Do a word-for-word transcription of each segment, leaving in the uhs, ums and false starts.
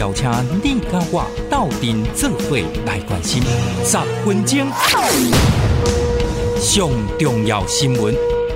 邀请你甲我斗阵做伙来关心十分钟上重要新闻。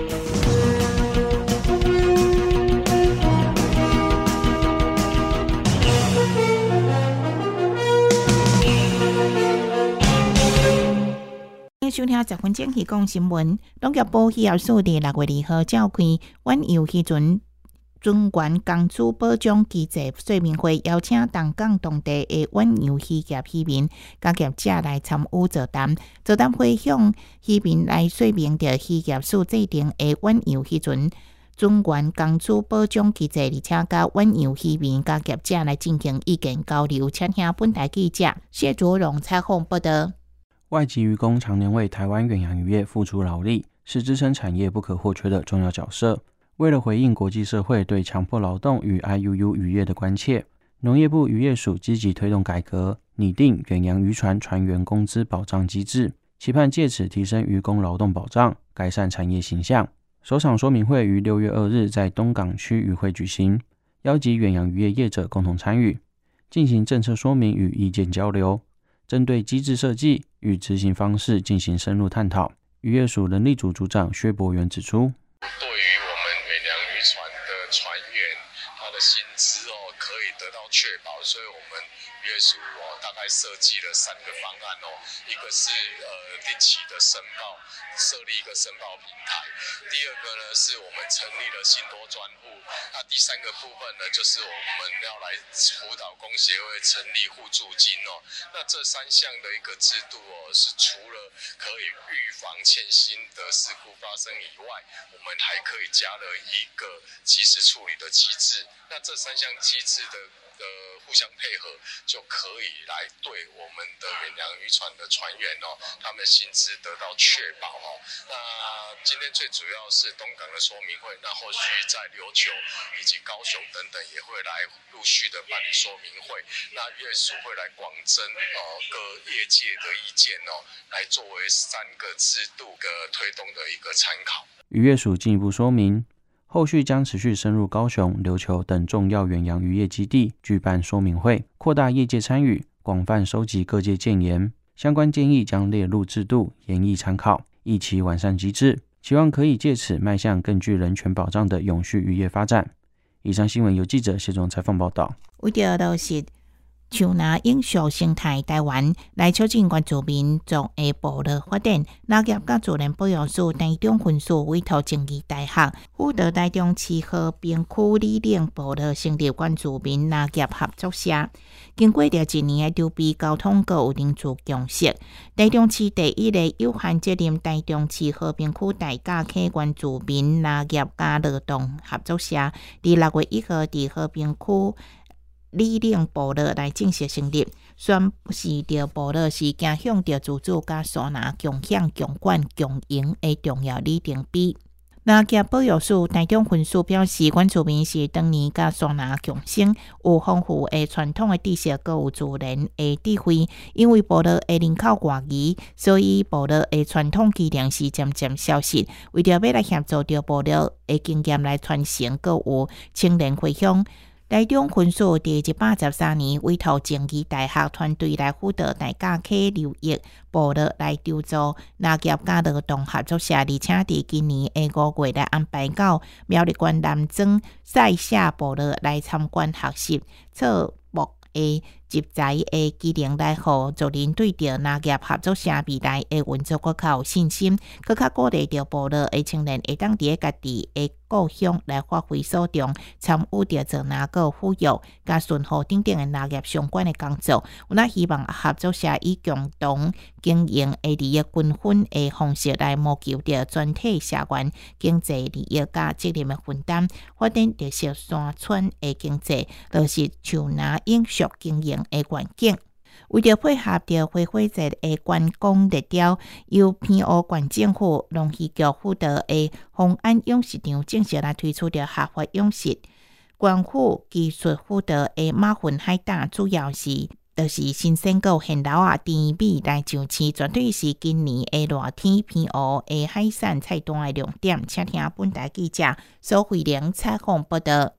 收听十分钟气象新闻。农业部气象署伫六月二号召开远洋渔船尊源公主保障机制说明会，邀请东港当地的远洋渔业渔民、甲业者来参与座谈。座谈会向渔民来说明着渔业署制定的远洋渔船尊源公主保障机制，而且甲远洋渔民、甲业者来进行意见交流。请听本台记者谢卓荣采访报道。 外籍渔工常年为台湾远洋渔业付出劳力，是支撑产业不可或缺的重要角色。为了回应国际社会对强迫劳动与 I U U 渔业的关切，农业部渔业署积极推动改革，拟定远洋渔船船员工资保障机制，期盼借此提升渔工劳动保障，改善产业形象。首场说明会于六月二日在东港区渔会举行，邀集远洋渔业业者共同参与，进行政策说明与意见交流，针对机制设计与执行方式进行深入探讨。渔业署人力组组长薛博元指出， 对于我们远洋渔船的船员，他的薪资哦可以得到确保，所以我们渔业署哦大概设计了三个方案哦，一个是呃定期的申报，设立一个申报平台；第二个呢是我们成立了信托专户；那第三个部分呢就是我们要来辅导工协会成立互助金哦。那这三项的一个制度哦，是除了可以预防欠薪的事故发生以外，我们还可以加了一个及时处理的机制。那这三项机制的呃互相配合，就可以来对我们的远洋渔船的船员哦，他们薪资得到确保哦。那今天最主要是东港的说明会，那后续在琉球以及高雄等等也会来陆续的办理说明会。那渔业署会来广征呃各业界的意见哦，来作为三个制度的推动的一个参考。 渔业署进一步说明，后续将持续深入高雄、琉球等重要远洋渔业基地举办说明会，扩大业界参与，广泛收集各界建言，相关建议将列入制度，研议参考，一起完善机制，期望可以借此迈向更具人权保障的永续渔业发展。以上新闻由记者谢总采访报道。 为着落实像那永续生态台湾来促进原住民族的部落发展，农业甲自然保育署台中分署委托正义大学辅导台中市和平区里领部落成立原住民农业合作社。经过了一年的筹备，交通各有凝聚共识，台中市第一个有限责任台中市和平区大甲溪原住民农业甲劳动合作社，伫六月一號伫和平區里领部落来正式成立，宣示着部落是走向着自主甲所拿共享、共管、共赢的重要里程碑。农业保育署台中分署表示，原住民是当年甲所拿共生，有丰富的传统的知识，更有自然的智慧。因为部落的人口外移，所以部落的传统技能是渐渐消失。为着要来协助着部落的经验来传承，更有青年回乡。台中分署第一百十三年委托正义大学团队来辅导大甲溪流域部落来筹组农业甲劳动合作社，而且伫今年的五月来安排到苗栗县南庄赛社部落来参观学习草木的集材的技能，来互族人对着农业合作社未来的运作更较有信心，更较鼓励着部落的青年会当伫家己的故乡来发挥所长，参与着做农个抚育、甲顺护等等的农业相关的工作。我那希望合作社以共同经营的利益均分的方式来谋求着全体社员经济利益甲责任的分担，发展着小山村的经济，落实像那永续经营的环境。为着配合着花火节的观光热潮，由偏湖县政府农渔局辅导的丰安养殖场正式来推出着合法养殖。县府技术辅导的马粪海胆，主要是就是新鲜狗现捞啊甜米来上市，绝对是今年的热天偏湖的海产菜单的亮点。请听本台记者苏慧玲采访报道。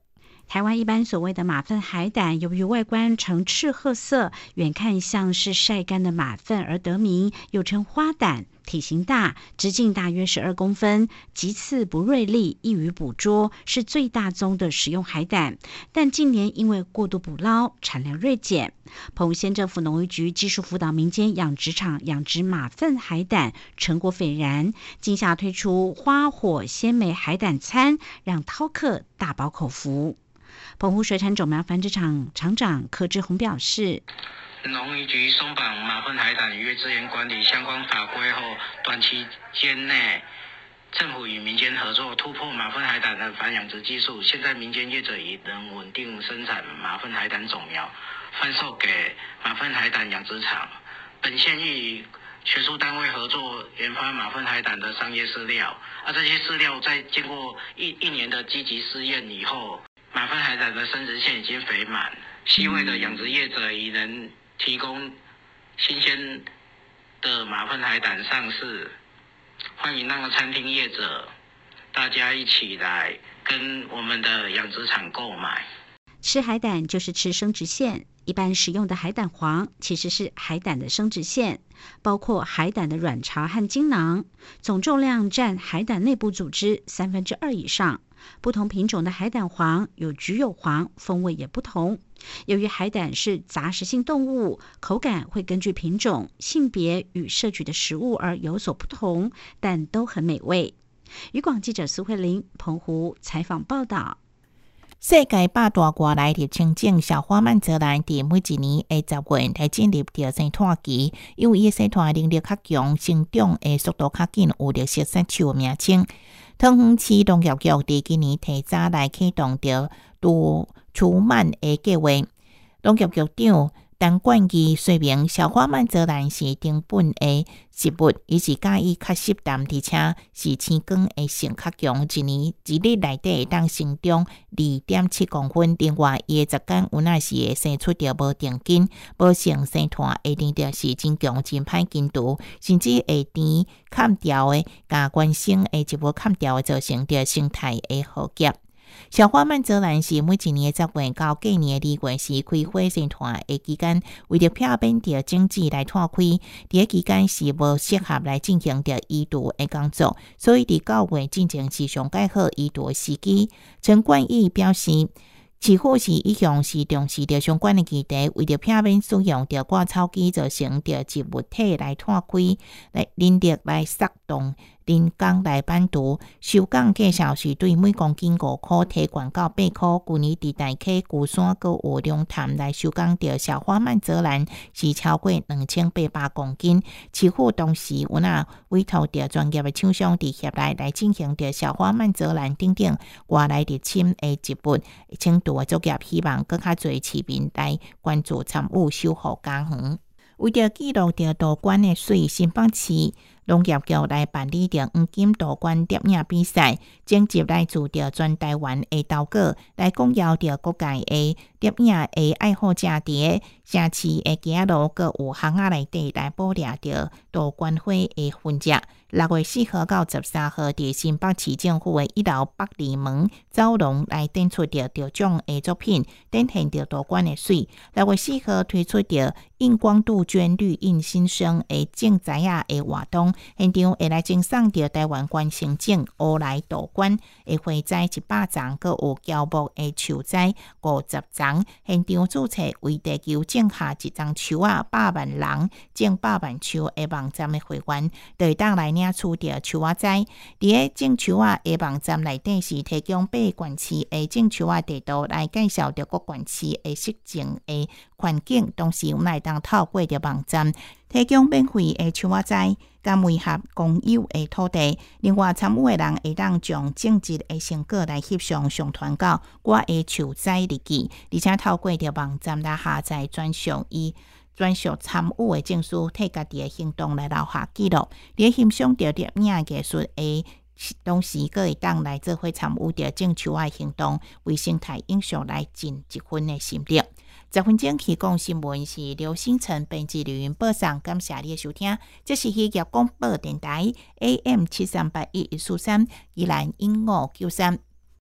台湾一般所谓的马粪海胆，由于外观呈赤褐色，远看像是晒干的马粪而得名，又称花胆。体型大，直径大约十二公分，棘刺不锐利，易于捕捉，是最大宗的食用海胆。但近年因为过度捕捞，产量锐减。澎湖县政府农渔局技术辅导民间养殖场养殖马粪海胆，成果斐然。今夏推出花火鲜美海胆餐，让饕客大饱口福。澎湖水产种苗繁殖场场长柯志宏表示， 农渔局松绑马粪海胆渔业资源管理相关法规后，短期间内，政府与民间合作突破马粪海胆的繁养殖技术。现在民间业者已能稳定生产马粪海胆种苗，贩售给马粪海胆养殖场。本县与学术单位合作研发马粪海胆的商业饲料，而、啊、这些饲料在经过一一年的积极试验以后，马粪海胆的生殖腺已经肥满，西味的养殖业者已能提供新鲜的马粪海胆上市，欢迎那个餐厅业者大家一起来跟我们的养殖场购买。 吃海胆就是吃生殖腺，一般食用的海胆黄其实是海胆的生殖腺，包括海胆的卵巢和精囊，总重量占海胆内部组织三分之二以上。不同品种的海胆黄有橘有黄，风味也不同。由于海胆是杂食性动物，口感会根据品种、性别与摄取的食物而有所不同，但都很美味。渔广记者苏慧玲澎湖采访报道。 世界百大外来入侵种小花曼泽兰伫每一年的十月来进入着生产期，因为伊生产能力较强，生长的速度较紧，有着熟悉树名称。桃园市农业局伫今年提早来启动着除除螨的计划。农业局长陈冠基说明，小花曼泽兰是丁苯的食物，伊是介意较湿淡，而且是青光的性较强，一年一日内底会当成长二点七公分。另外，伊的十间有那是会生出着无定根、无性生团，会甜着是真强、真歹根除，甚至会甜砍掉的，甲原生的植物砍掉的，造成着生态的浩劫。小花曼泽兰是每一年十月到隔年的二月时开花生团的期间，为着避免着种子来拓开，伫个期间是无适合来进行着移除的工作，所以伫九月进行是上介好移除的时机。陈冠义表示，市府是一向是重视着相关的议题，为着避免使用着割草机造成着植物体来拓开，来人力来撒动。人工来搬除，收港计绍是对每公斤五块，提悬到八块。去年伫大溪、鼓山、搁有龙潭来收港着小花曼泽兰是超过两千八百公斤。市府当时有那委托着专业的厂商伫协内来进行着小花曼泽兰等等外来入侵的植物清除的作业，希望更较侪市民来关注参与守护家园。为着记录着稻管的水，新北市农业局来办理着黄金稻管摄影比赛，征集来自着全台湾的投稿，来讲邀着各界的摄影的爱好者伫个城市的街路，搁有巷仔内底来捕猎着稻管花的分只。六月四号到十三号，伫新北市政府的一楼北里门走廊来展出着着种的作品，展现着稻管的水。六月四号推出着映光杜鹃绿荫新生的种栽仔的活动，现场会来赠送着台湾原生种乌来稻管的花栽一百丛，搁有胶木的树栽五十丛。现场注册为地球种下一丛树啊，百万人种百万树的网站的会员，就会当来领取着树仔栽。伫个种树仔的网站内底是提供八县市的种树仔地图，来介绍着各县市的实情的环境，同时我们来当透过着网站提供免费的树仔栽，甲媒合公有的土地。另外，参与的人会当将种植的成果来翕相上传到我的树栽日记，而且透过着网站来下载专属伊专属参与的证书，替家己的行动来留下记录。伫欣赏着摄影艺术的同时，佫会当来做伙参与着种树的行动，为生态影响来尽一分的心力。十分钟提供新闻是刘星辰编辑刘云报上，感谢你的收听。这是渔业广播电台 A M 七三八一一四三，宜兰音乐九三。